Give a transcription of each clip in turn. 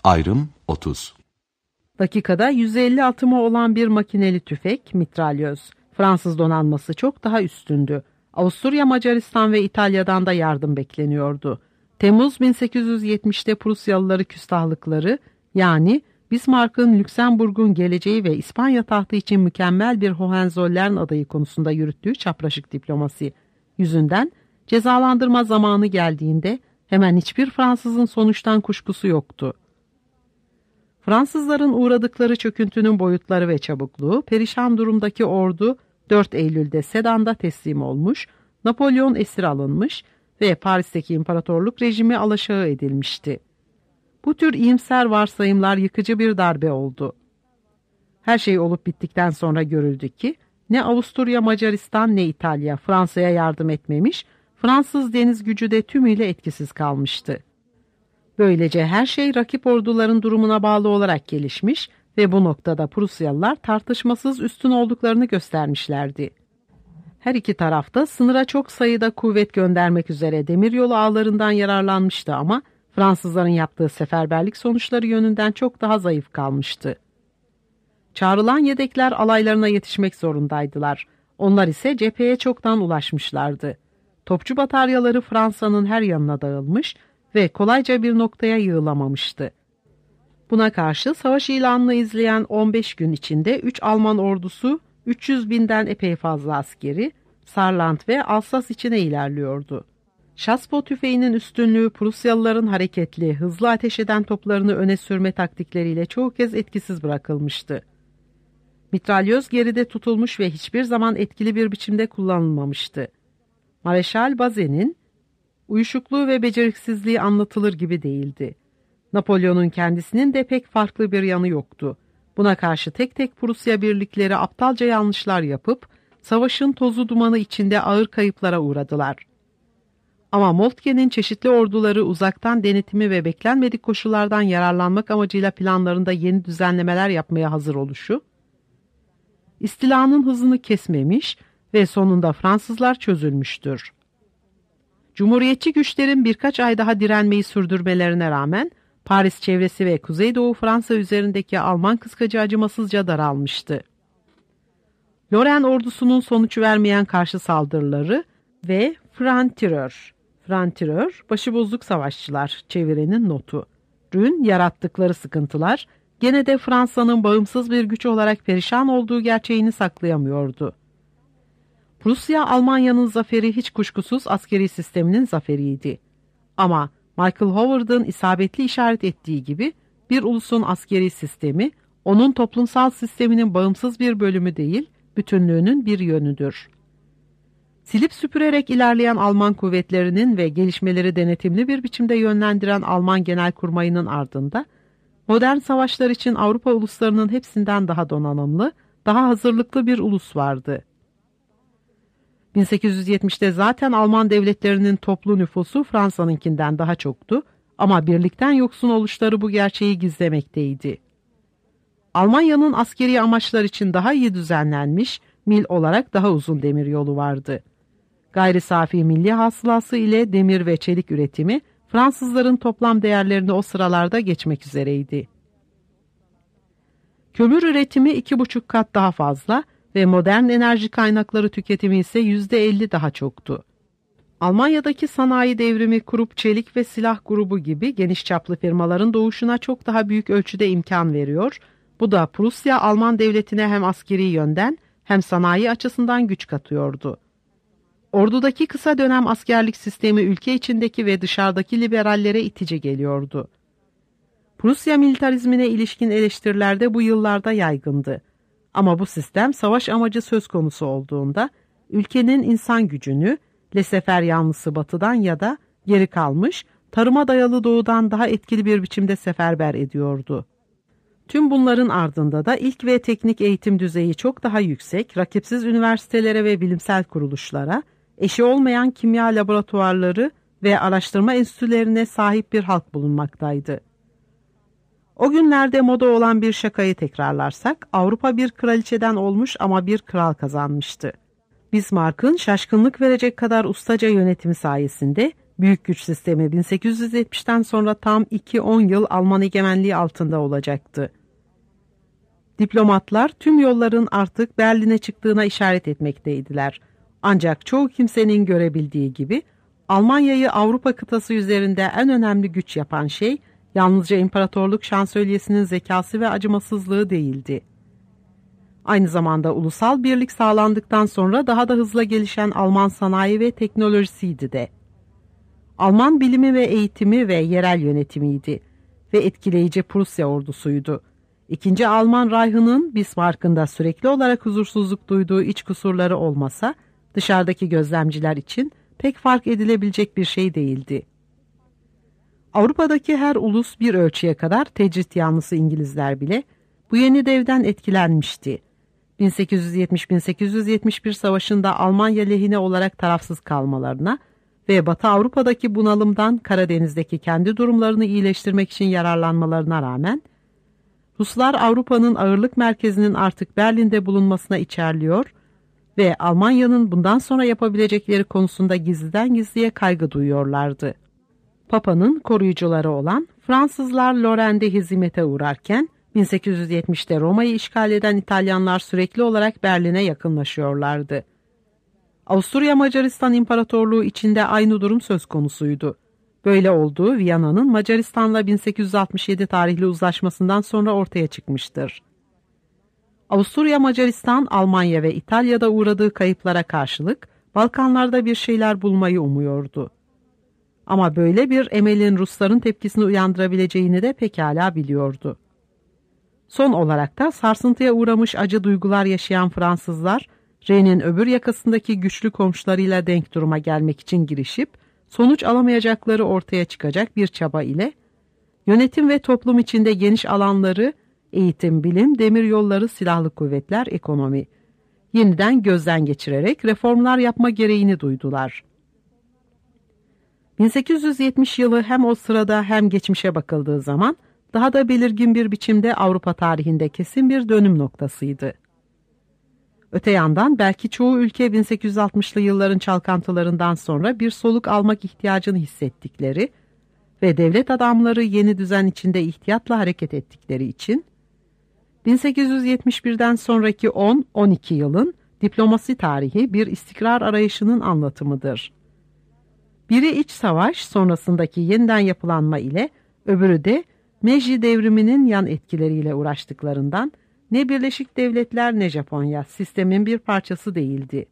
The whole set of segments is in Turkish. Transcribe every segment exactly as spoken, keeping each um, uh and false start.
Ayrım otuz. Dakikada yüz elli atımı olan bir makineli tüfek, mitralyöz. Fransız donanması çok daha üstündü. Avusturya, Macaristan ve İtalya'dan da yardım bekleniyordu. Temmuz bin sekiz yüz yetmişte Prusyalıları küstahlıkları, yani Bismarck'ın Lüksemburg'un geleceği ve İspanya tahtı için mükemmel bir Hohenzollern adayı konusunda yürüttüğü çapraşık diplomasi yüzünden cezalandırma zamanı geldiğinde hemen hiçbir Fransızın sonuçtan kuşkusu yoktu. Fransızların uğradıkları çöküntünün boyutları ve çabukluğu, perişan durumdaki ordu dört Eylül'de Sedan'da teslim olmuş, Napolyon esir alınmış ve Paris'teki imparatorluk rejimi alaşağı edilmişti. Bu tür iyimser varsayımlar yıkıcı bir darbe oldu. Her şey olup bittikten sonra görüldü ki ne Avusturya, Macaristan ne İtalya Fransa'ya yardım etmemiş, Fransız deniz gücü de tümüyle etkisiz kalmıştı. Böylece her şey rakip orduların durumuna bağlı olarak gelişmiş ve bu noktada Prusyalılar tartışmasız üstün olduklarını göstermişlerdi. Her iki tarafta sınıra çok sayıda kuvvet göndermek üzere demiryolu ağlarından yararlanmıştı ama Fransızların yaptığı seferberlik sonuçları yönünden çok daha zayıf kalmıştı. Çağrılan yedekler alaylarına yetişmek zorundaydılar. Onlar ise cepheye çoktan ulaşmışlardı. Topçu bataryaları Fransa'nın her yanına dağılmış ve kolayca bir noktaya yığılamamıştı. Buna karşı savaş ilanını izleyen on beş gün içinde üç Alman ordusu üç yüz binden epey fazla askeri Saarland ve Alsas içine ilerliyordu. Şaspo tüfeğinin üstünlüğü Prusyalıların hareketli, hızlı ateş eden toplarını öne sürme taktikleriyle çoğu kez etkisiz bırakılmıştı. Mitralyöz geride tutulmuş ve hiçbir zaman etkili bir biçimde kullanılmamıştı. Mareşal Bazen'in uyuşukluğu ve beceriksizliği anlatılır gibi değildi. Napolyon'un kendisinin de pek farklı bir yanı yoktu. Buna karşı tek tek Prusya birlikleri aptalca yanlışlar yapıp savaşın tozu dumanı içinde ağır kayıplara uğradılar. Ama Moltke'nin çeşitli orduları uzaktan denetimi ve beklenmedik koşullardan yararlanmak amacıyla planlarında yeni düzenlemeler yapmaya hazır oluşu, istilanın hızını kesmemiş ve sonunda Fransızlar çözülmüştür. Cumhuriyetçi güçlerin birkaç ay daha direnmeyi sürdürmelerine rağmen Paris çevresi ve Kuzeydoğu Fransa üzerindeki Alman kıskacı acımasızca daralmıştı. Lorraine ordusunun sonuç vermeyen karşı saldırıları ve Franc-Tireur, Franc-Tireur, başıbozuk savaşçılar çevirenin notu. Rün yarattıkları sıkıntılar gene de Fransa'nın bağımsız bir güç olarak perişan olduğu gerçeğini saklayamıyordu. Prusya, Almanya'nın zaferi hiç kuşkusuz askeri sisteminin zaferiydi. Ama Michael Howard'ın isabetli işaret ettiği gibi bir ulusun askeri sistemi, onun toplumsal sisteminin bağımsız bir bölümü değil, bütünlüğünün bir yönüdür. Silip süpürerek ilerleyen Alman kuvvetlerinin ve gelişmeleri denetimli bir biçimde yönlendiren Alman Genelkurmayı'nın ardında, modern savaşlar için Avrupa uluslarının hepsinden daha donanımlı, daha hazırlıklı bir ulus vardı. bin sekiz yüz yetmişte zaten Alman devletlerinin toplu nüfusu Fransa'nınkinden daha çoktu ama birlikten yoksun oluşları bu gerçeği gizlemekteydi. Almanya'nın askeri amaçlar için daha iyi düzenlenmiş, mil olarak daha uzun demiryolu vardı. Gayri safi milli hasılası ile demir ve çelik üretimi Fransızların toplam değerlerini o sıralarda geçmek üzereydi. Kömür üretimi iki buçuk kat daha fazla ve modern enerji kaynakları tüketimi ise yüzde elli daha çoktu. Almanya'daki sanayi devrimi Krupp Çelik ve Silah Grubu gibi geniş çaplı firmaların doğuşuna çok daha büyük ölçüde imkan veriyor. Bu da Prusya Alman devletine hem askeri yönden hem sanayi açısından güç katıyordu. Ordudaki kısa dönem askerlik sistemi ülke içindeki ve dışarıdaki liberallere itici geliyordu. Prusya militarizmine ilişkin eleştiriler de bu yıllarda yaygındı. Ama bu sistem savaş amacı söz konusu olduğunda ülkenin insan gücünü lesefer yanlısı batıdan ya da geri kalmış tarıma dayalı doğudan daha etkili bir biçimde seferber ediyordu. Tüm bunların ardında da ilk ve teknik eğitim düzeyi çok daha yüksek, rakipsiz üniversitelere ve bilimsel kuruluşlara, eşi olmayan kimya laboratuvarları ve araştırma enstitülerine sahip bir halk bulunmaktaydı. O günlerde moda olan bir şakayı tekrarlarsak, Avrupa bir kraliçeden olmuş ama bir kral kazanmıştı. Bismarck'ın şaşkınlık verecek kadar ustaca yönetimi sayesinde Büyük güç sistemi bin sekiz yüz yetmişten sonra tam iki on yıl Alman egemenliği altında olacaktı. Diplomatlar tüm yolların artık Berlin'e çıktığına işaret etmekteydiler. Ancak çoğu kimsenin görebildiği gibi Almanya'yı Avrupa kıtası üzerinde en önemli güç yapan şey yalnızca imparatorluk şansölyesinin zekası ve acımasızlığı değildi. Aynı zamanda ulusal birlik sağlandıktan sonra daha da hızla gelişen Alman sanayi ve teknolojisiydi de. Alman bilimi ve eğitimi ve yerel yönetimiydi ve etkileyici Prusya ordusuydu. İkinci Alman Reich'ının Bismarck'ın da sürekli olarak huzursuzluk duyduğu iç kusurları olmasa, dışarıdaki gözlemciler için pek fark edilebilecek bir şey değildi. Avrupa'daki her ulus bir ölçüye kadar tecrit yanlısı İngilizler bile bu yeni devden etkilenmişti. bin sekiz yüz yetmiş bin sekiz yüz yetmiş bir savaşında Almanya lehine olarak tarafsız kalmalarına ve Batı Avrupa'daki bunalımdan Karadeniz'deki kendi durumlarını iyileştirmek için yararlanmalarına rağmen, Ruslar Avrupa'nın ağırlık merkezinin artık Berlin'de bulunmasına içerliyor ve Almanya'nın bundan sonra yapabilecekleri konusunda gizliden gizliye kaygı duyuyorlardı. Papa'nın koruyucuları olan Fransızlar Lorraine'de hizmete uğrarken, bin sekiz yüz yetmişte Roma'yı işgal eden İtalyanlar sürekli olarak Berlin'e yakınlaşıyorlardı. Avusturya Macaristan İmparatorluğu içinde aynı durum söz konusuydu. Böyle olduğu Viyana'nın Macaristan'la bin sekiz yüz altmış yedi tarihli uzlaşmasından sonra ortaya çıkmıştır. Avusturya Macaristan, Almanya ve İtalya'da uğradığı kayıplara karşılık Balkanlarda bir şeyler bulmayı umuyordu. Ama böyle bir emelin Rusların tepkisini uyandırabileceğini de pekala biliyordu. Son olarak da sarsıntıya uğramış acı duygular yaşayan Fransızlar, Reyne'in öbür yakasındaki güçlü komşularıyla denk duruma gelmek için girişip, sonuç alamayacakları ortaya çıkacak bir çaba ile, yönetim ve toplum içinde geniş alanları, eğitim, bilim, demiryolları, silahlı kuvvetler, ekonomi, yeniden gözden geçirerek reformlar yapma gereğini duydular. bin sekiz yüz yetmiş yılı hem o sırada hem geçmişe bakıldığı zaman, daha da belirgin bir biçimde Avrupa tarihinde kesin bir dönüm noktasıydı. Öte yandan belki çoğu ülke bin sekiz yüz altmışlı yılların çalkantılarından sonra bir soluk almak ihtiyacını hissettikleri ve devlet adamları yeni düzen içinde ihtiyatla hareket ettikleri için, bin sekiz yüz yetmiş birden sonraki on on iki yılın diplomasi tarihi bir istikrar arayışının anlatımıdır. Biri iç savaş sonrasındaki yeniden yapılanma ile, öbürü de Meiji devriminin yan etkileriyle uğraştıklarından ne Birleşik Devletler ne Japonya sistemin bir parçası değildi.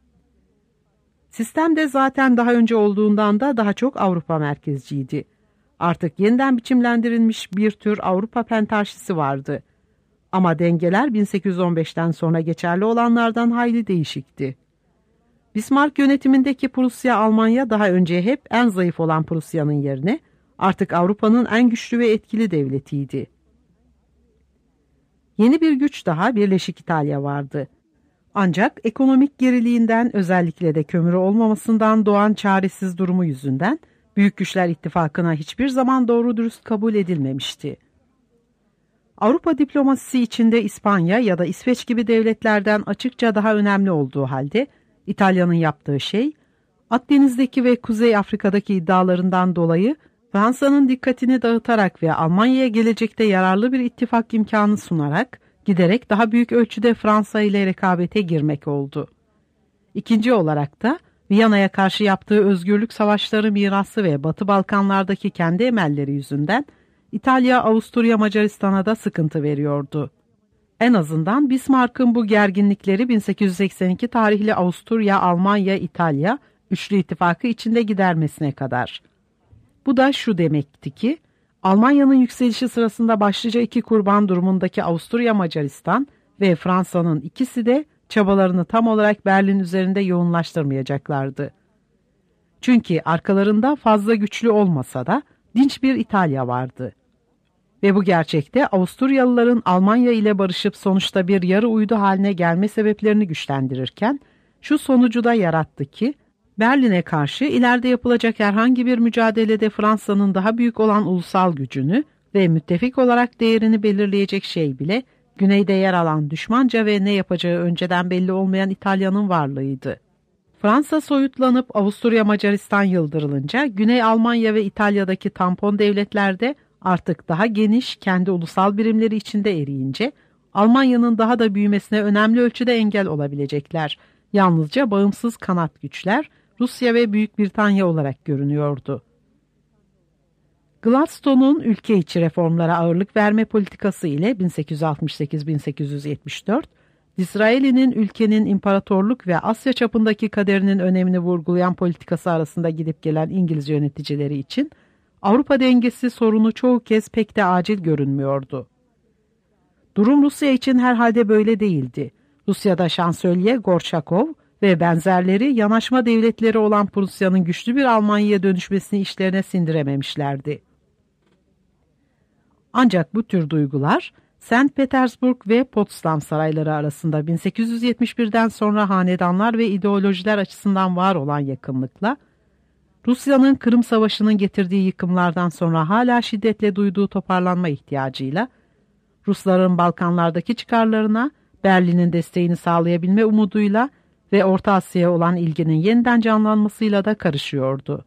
Sistem de zaten daha önce olduğundan da daha çok Avrupa merkezciydi. Artık yeniden biçimlendirilmiş bir tür Avrupa pentarşisi vardı. Ama dengeler bin sekiz yüz on beşten sonra geçerli olanlardan hayli değişikti. Bismarck yönetimindeki Prusya-Almanya daha önce hep en zayıf olan Prusya'nın yerine artık Avrupa'nın en güçlü ve etkili devletiydi. Yeni bir güç daha Birleşik İtalya vardı. Ancak ekonomik geriliğinden, özellikle de kömürü olmamasından doğan çaresiz durumu yüzünden Büyük Güçler İttifakı'na hiçbir zaman doğru dürüst kabul edilmemişti. Avrupa diplomasisi içinde İspanya ya da İsveç gibi devletlerden açıkça daha önemli olduğu halde İtalya'nın yaptığı şey, Akdeniz'deki ve Kuzey Afrika'daki iddialarından dolayı Fransa'nın dikkatini dağıtarak ve Almanya'ya gelecekte yararlı bir ittifak imkanı sunarak giderek daha büyük ölçüde Fransa ile rekabete girmek oldu. İkinci olarak da Viyana'ya karşı yaptığı özgürlük savaşları mirası ve Batı Balkanlardaki kendi emelleri yüzünden İtalya, Avusturya, Macaristan'a da sıkıntı veriyordu. En azından Bismarck'ın bu gerginlikleri bin sekiz yüz seksen iki tarihli Avusturya, Almanya, İtalya üçlü ittifakı içinde gidermesine kadar. Bu da şu demekti ki, Almanya'nın yükselişi sırasında başlıca iki kurban durumundaki Avusturya, Macaristan ve Fransa'nın ikisi de çabalarını tam olarak Berlin üzerinde yoğunlaştırmayacaklardı. Çünkü arkalarında fazla güçlü olmasa da dinç bir İtalya vardı. Ve bu gerçekte Avusturyalıların Almanya ile barışıp sonuçta bir yarı uydu haline gelme sebeplerini güçlendirirken, şu sonucu da yarattı ki, Berlin'e karşı ileride yapılacak herhangi bir mücadelede Fransa'nın daha büyük olan ulusal gücünü ve müttefik olarak değerini belirleyecek şey bile, güneyde yer alan düşmanca ve ne yapacağı önceden belli olmayan İtalya'nın varlığıydı. Fransa soyutlanıp Avusturya Macaristan yıldırılınca Güney Almanya ve İtalya'daki tampon devletlerde artık daha geniş kendi ulusal birimleri içinde eriyince Almanya'nın daha da büyümesine önemli ölçüde engel olabilecekler. Yalnızca bağımsız kanat güçler Rusya ve Büyük Britanya olarak görünüyordu. Gladstone'un ülke içi reformlara ağırlık verme politikası ile bin sekiz yüz altmış sekiz bin sekiz yüz yetmiş dört, Disraeli'nin ülkenin imparatorluk ve Asya çapındaki kaderinin önemini vurgulayan politikası arasında gidip gelen İngiliz yöneticileri için Avrupa dengesi sorunu çoğu kez pek de acil görünmüyordu. Durum Rusya için herhalde böyle değildi. Rusya'da şansölye Gorçakov ve benzerleri yanaşma devletleri olan Prusya'nın güçlü bir Almanya'ya dönüşmesini işlerine sindirememişlerdi. Ancak bu tür duygular Saint Petersburg ve Potsdam sarayları arasında bin sekiz yüz yetmiş birden sonra hanedanlar ve ideolojiler açısından var olan yakınlıkla, Rusya'nın Kırım Savaşı'nın getirdiği yıkımlardan sonra hala şiddetle duyduğu toparlanma ihtiyacıyla, Rusların Balkanlardaki çıkarlarına, Berlin'in desteğini sağlayabilme umuduyla ve Orta Asya'ya olan ilginin yeniden canlanmasıyla da karışıyordu.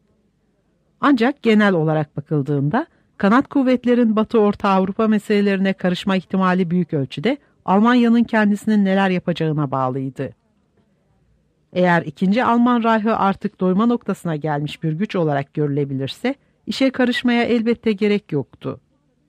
Ancak genel olarak bakıldığında, kanat kuvvetlerin Batı Orta Avrupa meselelerine karışma ihtimali büyük ölçüde Almanya'nın kendisinin neler yapacağına bağlıydı. Eğer ikinci Alman Reich'ı artık doyma noktasına gelmiş bir güç olarak görülebilirse, işe karışmaya elbette gerek yoktu.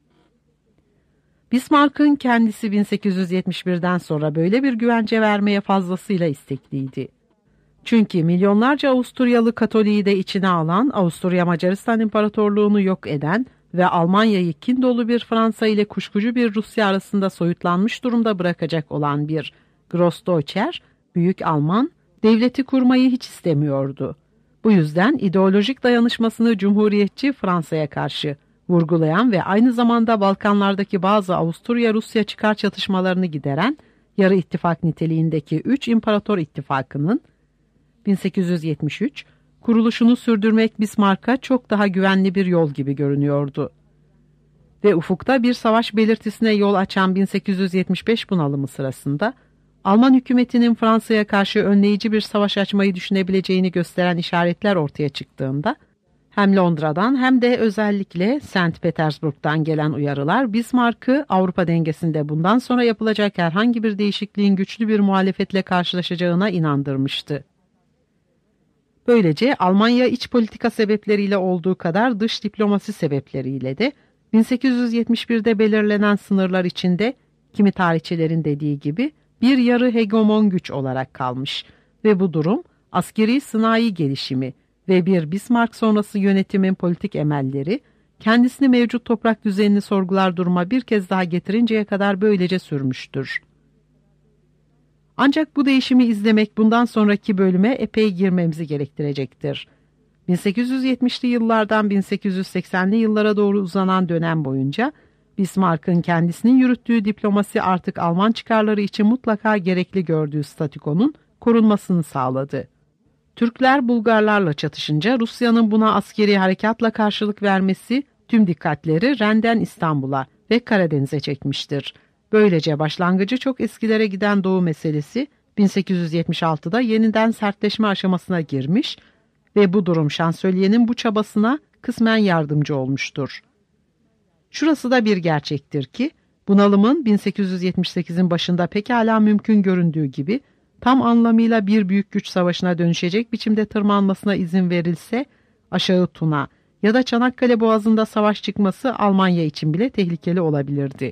Bismarck'ın kendisi bin sekiz yüz yetmiş birden sonra böyle bir güvence vermeye fazlasıyla istekliydi. Çünkü milyonlarca Avusturyalı Katoliği de içine alan, Avusturya Macaristan İmparatorluğunu yok eden ve Almanya'yı kin dolu bir Fransa ile kuşkucu bir Rusya arasında soyutlanmış durumda bırakacak olan bir Grossdeutscher, Büyük Alman, devleti kurmayı hiç istemiyordu. Bu yüzden ideolojik dayanışmasını Cumhuriyetçi Fransa'ya karşı vurgulayan ve aynı zamanda Balkanlardaki bazı Avusturya-Rusya çıkar çatışmalarını gideren yarı ittifak niteliğindeki üç İmparator İttifakı'nın bin sekiz yüz yetmiş üç kuruluşunu sürdürmek Bismarck'a çok daha güvenli bir yol gibi görünüyordu. Ve ufukta bir savaş belirtisine yol açan bin sekiz yüz yetmiş beş bunalımı sırasında Alman hükümetinin Fransa'ya karşı önleyici bir savaş açmayı düşünebileceğini gösteren işaretler ortaya çıktığında, hem Londra'dan hem de özellikle Saint Petersburg'dan gelen uyarılar Bismarck'ı Avrupa dengesinde bundan sonra yapılacak herhangi bir değişikliğin güçlü bir muhalefetle karşılaşacağına inandırmıştı. Böylece Almanya iç politika sebepleriyle olduğu kadar dış diplomasi sebepleriyle de bin sekiz yüz yetmiş birde belirlenen sınırlar içinde kimi tarihçilerin dediği gibi bir yarı hegemon güç olarak kalmış ve bu durum askeri sınai gelişimi ve bir Bismarck sonrası yönetimin politik emelleri kendisini mevcut toprak düzenini sorgular duruma bir kez daha getirinceye kadar böylece sürmüştür. Ancak bu değişimi izlemek bundan sonraki bölüme epey girmemizi gerektirecektir. bin sekiz yüz yetmişli yıllardan bin sekiz yüz seksenli yıllara doğru uzanan dönem boyunca Bismarck'ın kendisinin yürüttüğü diplomasi artık Alman çıkarları için mutlaka gerekli gördüğü statükonun korunmasını sağladı. Türkler Bulgarlarla çatışınca Rusya'nın buna askeri harekatla karşılık vermesi tüm dikkatleri Ren'den İstanbul'a ve Karadeniz'e çekmiştir. Böylece başlangıcı çok eskilere giden Doğu meselesi bin sekiz yüz yetmiş altıda yeniden sertleşme aşamasına girmiş ve bu durum şansölyenin bu çabasına kısmen yardımcı olmuştur. Şurası da bir gerçektir ki bunalımın bin sekiz yüz yetmiş sekizin başında pekala mümkün göründüğü gibi tam anlamıyla bir büyük güç savaşına dönüşecek biçimde tırmanmasına izin verilse aşağı Tuna ya da Çanakkale Boğazı'nda savaş çıkması Almanya için bile tehlikeli olabilirdi.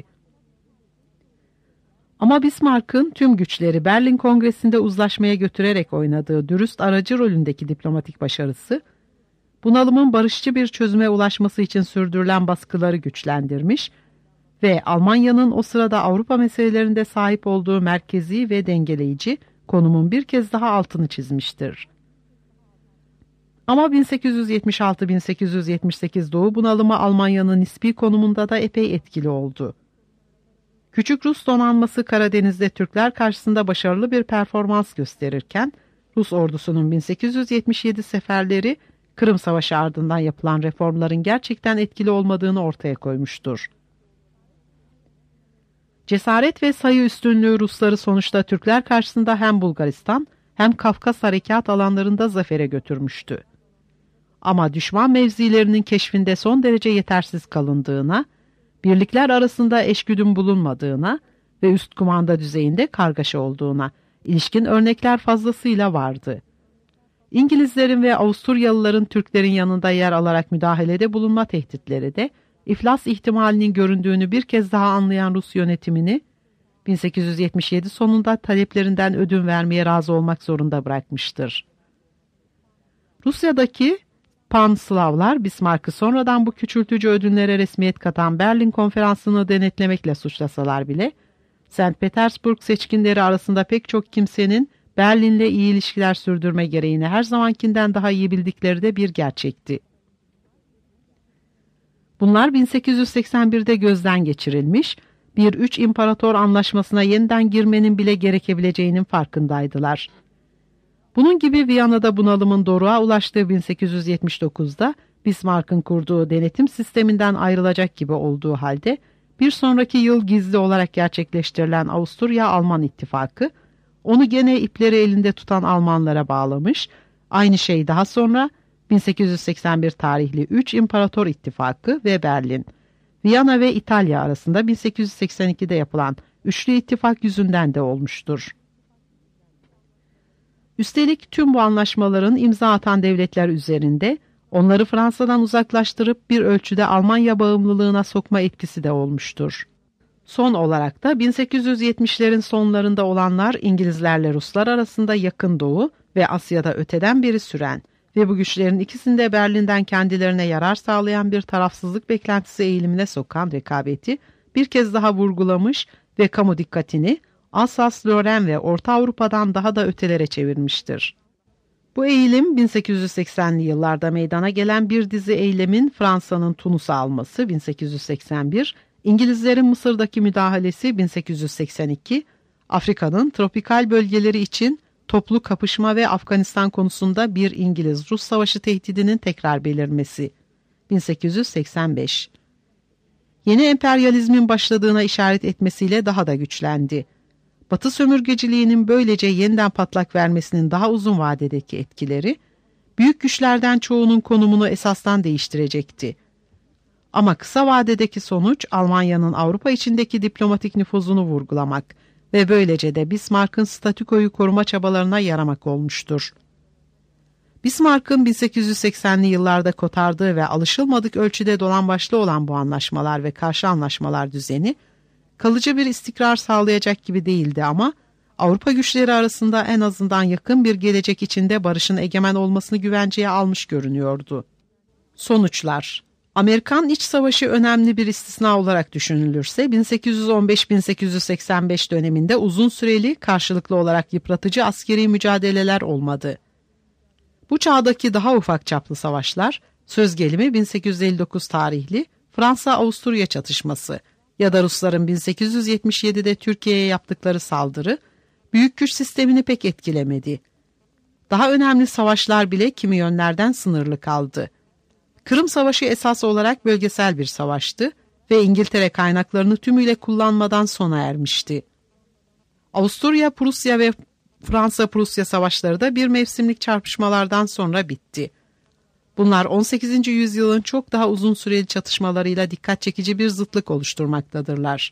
Ama Bismarck'ın tüm güçleri Berlin Kongresi'nde uzlaşmaya götürerek oynadığı dürüst aracı rolündeki diplomatik başarısı, bunalımın barışçı bir çözüme ulaşması için sürdürülen baskıları güçlendirmiş ve Almanya'nın o sırada Avrupa meselelerinde sahip olduğu merkezi ve dengeleyici konumun bir kez daha altını çizmiştir. Ama bin sekiz yüz yetmiş altı bin sekiz yüz yetmiş sekiz Doğu bunalımı Almanya'nın nispi konumunda da epey etkili oldu. Küçük Rus donanması Karadeniz'de Türkler karşısında başarılı bir performans gösterirken, Rus ordusunun bin sekiz yüz yetmiş yedi seferleri Kırım Savaşı ardından yapılan reformların gerçekten etkili olmadığını ortaya koymuştur. Cesaret ve sayı üstünlüğü Rusları sonuçta Türkler karşısında hem Bulgaristan hem Kafkas harekat alanlarında zafere götürmüştü. Ama düşman mevzilerinin keşfinde son derece yetersiz kalındığına, birlikler arasında eşgüdüm bulunmadığına ve üst kumanda düzeyinde kargaşa olduğuna ilişkin örnekler fazlasıyla vardı. İngilizlerin ve Avusturyalıların Türklerin yanında yer alarak müdahalede bulunma tehditleri de iflas ihtimalinin göründüğünü bir kez daha anlayan Rus yönetimini bin sekiz yüz yetmiş yedi sonunda taleplerinden ödün vermeye razı olmak zorunda bırakmıştır. Rusya'daki Pan-Slavlar Bismarck'ı sonradan bu küçültücü ödünlere resmiyet katan Berlin Konferansı'nı denetlemekle suçlasalar bile, Sankt Petersburg seçkinleri arasında pek çok kimsenin Berlin'le iyi ilişkiler sürdürme gereğini her zamankinden daha iyi bildikleri de bir gerçekti. Bunlar bin sekiz yüz seksen birde gözden geçirilmiş, bir üç imparator anlaşmasına yeniden girmenin bile gerekebileceğinin farkındaydılar. Bunun gibi Viyana'da bunalımın doruğa ulaştığı bin sekiz yüz yetmiş dokuzda Bismarck'ın kurduğu denetim sisteminden ayrılacak gibi olduğu halde bir sonraki yıl gizli olarak gerçekleştirilen Avusturya-Alman ittifakı onu gene ipleri elinde tutan Almanlara bağlamış, aynı şey daha sonra bin sekiz yüz seksen bir tarihli üç İmparator İttifakı ve Berlin, Viyana ve İtalya arasında bin sekiz yüz seksen ikide yapılan üçlü ittifak yüzünden de olmuştur. Üstelik tüm bu anlaşmaların imza atan devletler üzerinde onları Fransa'dan uzaklaştırıp bir ölçüde Almanya bağımlılığına sokma etkisi de olmuştur. Son olarak da bin sekiz yüz yetmişlerin sonlarında olanlar İngilizlerle Ruslar arasında Yakın Doğu ve Asya'da öteden beri süren ve bu güçlerin ikisinde Berlin'den kendilerine yarar sağlayan bir tarafsızlık beklentisi eğilimine sokan rekabeti bir kez daha vurgulamış ve kamu dikkatini Alsas-Lorraine ve Orta Avrupa'dan daha da ötelere çevirmiştir. Bu eğilim bin sekiz yüz seksenli yıllarda meydana gelen bir dizi eylemin Fransa'nın Tunus'u alması bin sekiz yüz seksen bir, İngilizlerin Mısır'daki müdahalesi bin sekiz yüz seksen iki, Afrika'nın tropikal bölgeleri için toplu kapışma ve Afganistan konusunda bir İngiliz-Rus savaşı tehdidinin tekrar belirmesi bin sekiz yüz seksen beş. Yeni emperyalizmin başladığına işaret etmesiyle daha da güçlendi. Batı sömürgeciliğinin böylece yeniden patlak vermesinin daha uzun vadedeki etkileri, büyük güçlerden çoğunun konumunu esastan değiştirecekti. Ama kısa vadedeki sonuç Almanya'nın Avrupa içindeki diplomatik nüfuzunu vurgulamak ve böylece de Bismarck'ın statükoyu koruma çabalarına yaramak olmuştur. Bismarck'ın bin sekiz yüz seksenli yıllarda kotardığı ve alışılmadık ölçüde dolambaçlı olan bu anlaşmalar ve karşı anlaşmalar düzeni, kalıcı bir istikrar sağlayacak gibi değildi ama Avrupa güçleri arasında en azından yakın bir gelecek içinde barışın egemen olmasını güvenceye almış görünüyordu. Sonuçlar: Amerikan İç Savaşı önemli bir istisna olarak düşünülürse bin sekiz yüz on beş bin sekiz yüz seksen beş döneminde uzun süreli karşılıklı olarak yıpratıcı askeri mücadeleler olmadı. Bu çağdaki daha ufak çaplı savaşlar, söz gelimi bin sekiz yüz elli dokuz tarihli Fransa-Avusturya çatışması ya da Rusların bin sekiz yüz yetmiş yedide Türkiye'ye yaptıkları saldırı, büyük güç sistemini pek etkilemedi. Daha önemli savaşlar bile kimi yönlerden sınırlı kaldı. Kırım Savaşı esas olarak bölgesel bir savaştı ve İngiltere kaynaklarını tümüyle kullanmadan sona ermişti. Avusturya, Prusya ve Fransa-Prusya savaşları da bir mevsimlik çarpışmalardan sonra bitti. Bunlar on sekizinci yüzyılın çok daha uzun süreli çatışmalarıyla dikkat çekici bir zıtlık oluşturmaktadırlar.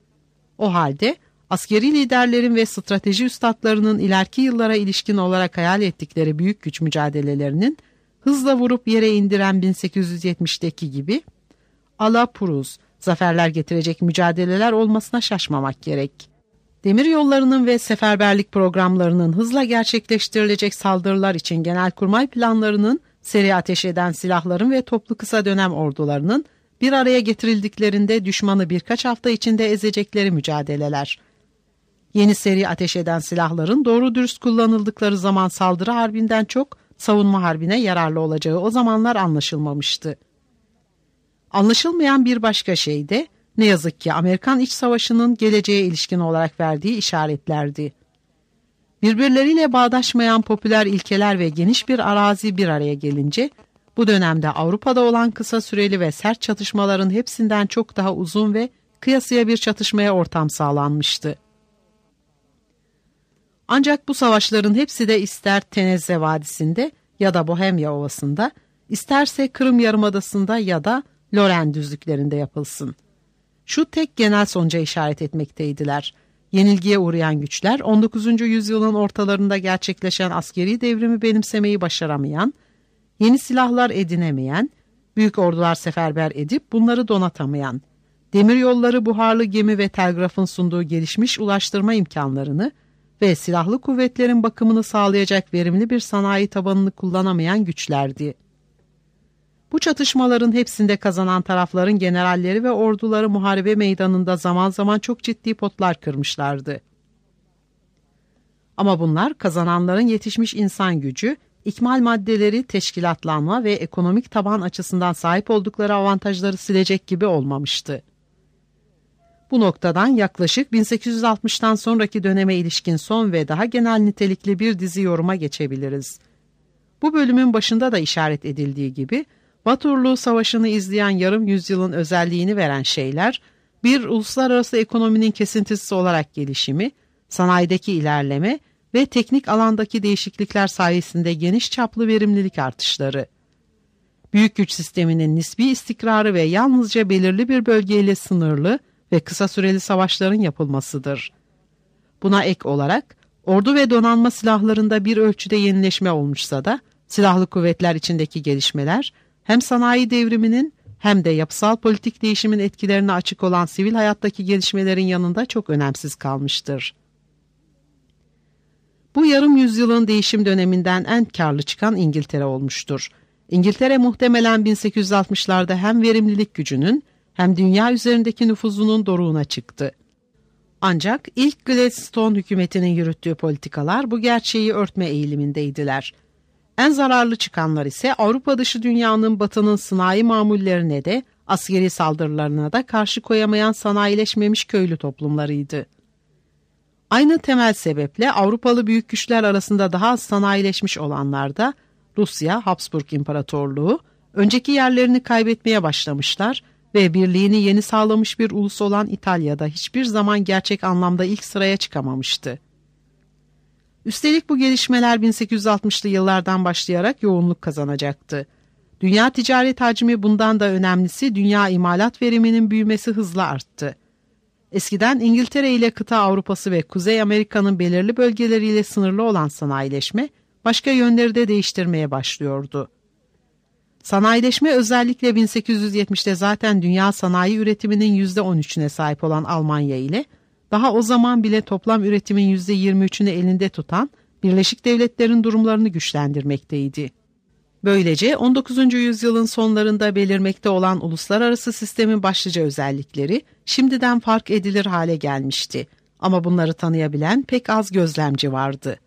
O halde askeri liderlerin ve strateji üstadlarının ileriki yıllara ilişkin olarak hayal ettikleri büyük güç mücadelelerinin hızla vurup yere indiren bin sekiz yüz yetmişteki gibi ala Prus, zaferler getirecek mücadeleler olmasına şaşmamak gerek. Demir yollarının ve seferberlik programlarının hızla gerçekleştirilecek saldırılar için genelkurmay planlarının, seri ateş eden silahların ve toplu kısa dönem ordularının bir araya getirildiklerinde düşmanı birkaç hafta içinde ezecekleri mücadeleler. Yeni seri ateş eden silahların doğru dürüst kullanıldıkları zaman saldırı harbinden çok savunma harbine yararlı olacağı o zamanlar anlaşılmamıştı. Anlaşılmayan bir başka şey de ne yazık ki Amerikan İç Savaşı'nın geleceğe ilişkin olarak verdiği işaretlerdi. Birbirleriyle bağdaşmayan popüler ilkeler ve geniş bir arazi bir araya gelince, bu dönemde Avrupa'da olan kısa süreli ve sert çatışmaların hepsinden çok daha uzun ve kıyasıya bir çatışmaya ortam sağlanmıştı. Ancak bu savaşların hepsi de ister Tenezze Vadisi'nde ya da Bohemya Ovası'nda, isterse Kırım Yarımadası'nda ya da Loren düzlüklerinde yapılsın. Şu tek genel sonuca işaret etmekteydiler. Yenilgiye uğrayan güçler on dokuzuncu yüzyılın ortalarında gerçekleşen askeri devrimi benimsemeyi başaramayan, yeni silahlar edinemeyen, büyük ordular seferber edip bunları donatamayan, demiryolları, buharlı gemi ve telgrafın sunduğu gelişmiş ulaştırma imkanlarını ve silahlı kuvvetlerin bakımını sağlayacak verimli bir sanayi tabanını kullanamayan güçlerdi. Bu çatışmaların hepsinde kazanan tarafların generalleri ve orduları muharebe meydanında zaman zaman çok ciddi potlar kırmışlardı. Ama bunlar kazananların yetişmiş insan gücü, ikmal maddeleri, teşkilatlanma ve ekonomik taban açısından sahip oldukları avantajları silecek gibi olmamıştı. Bu noktadan yaklaşık bin sekiz yüz altmıştan sonraki döneme ilişkin son ve daha genel nitelikli bir dizi yoruma geçebiliriz. Bu bölümün başında da işaret edildiği gibi, Waterloo Savaşı'nı izleyen yarım yüzyılın özelliğini veren şeyler, bir uluslararası ekonominin kesintisi olarak gelişimi, sanayideki ilerleme ve teknik alandaki değişiklikler sayesinde geniş çaplı verimlilik artışları. Büyük güç sisteminin nispi istikrarı ve yalnızca belirli bir bölgeyle sınırlı ve kısa süreli savaşların yapılmasıdır. Buna ek olarak, ordu ve donanma silahlarında bir ölçüde yenileşme olmuşsa da, silahlı kuvvetler içindeki gelişmeler, hem sanayi devriminin hem de yapısal politik değişimin etkilerine açık olan sivil hayattaki gelişmelerin yanında çok önemsiz kalmıştır. Bu yarım yüzyılın değişim döneminden en karlı çıkan İngiltere olmuştur. İngiltere muhtemelen bin sekiz yüz altmışlarda hem verimlilik gücünün hem dünya üzerindeki nüfuzunun doruğuna çıktı. Ancak ilk Gladstone hükümetinin yürüttüğü politikalar bu gerçeği örtme eğilimindeydiler. En zararlı çıkanlar ise Avrupa dışı dünyanın Batı'nın sanayi mamullerine de askeri saldırılarına da karşı koyamayan sanayileşmemiş köylü toplumlarıydı. Aynı temel sebeple Avrupalı büyük güçler arasında daha az sanayileşmiş olanlarda Rusya, Habsburg İmparatorluğu önceki yerlerini kaybetmeye başlamışlar ve birliğini yeni sağlamış bir ulus olan İtalya'da hiçbir zaman gerçek anlamda ilk sıraya çıkamamıştı. Üstelik bu gelişmeler bin sekiz yüz altmışlı yıllardan başlayarak yoğunluk kazanacaktı. Dünya ticaret hacmi bundan da önemlisi dünya imalat veriminin büyümesi hızla arttı. Eskiden İngiltere ile kıta Avrupası ve Kuzey Amerika'nın belirli bölgeleriyle sınırlı olan sanayileşme başka yönleri de değiştirmeye başlıyordu. Sanayileşme özellikle bin sekiz yüz yetmişte zaten dünya sanayi üretiminin yüzde on üçüne sahip olan Almanya ile daha o zaman bile toplam üretimin yüzde yirmi üçünü elinde tutan Birleşik Devletler'in durumlarını güçlendirmekteydi. Böylece on dokuzuncu yüzyılın sonlarında belirmekte olan uluslararası sistemin başlıca özellikleri şimdiden fark edilir hale gelmişti. Ama bunları tanıyabilen pek az gözlemci vardı.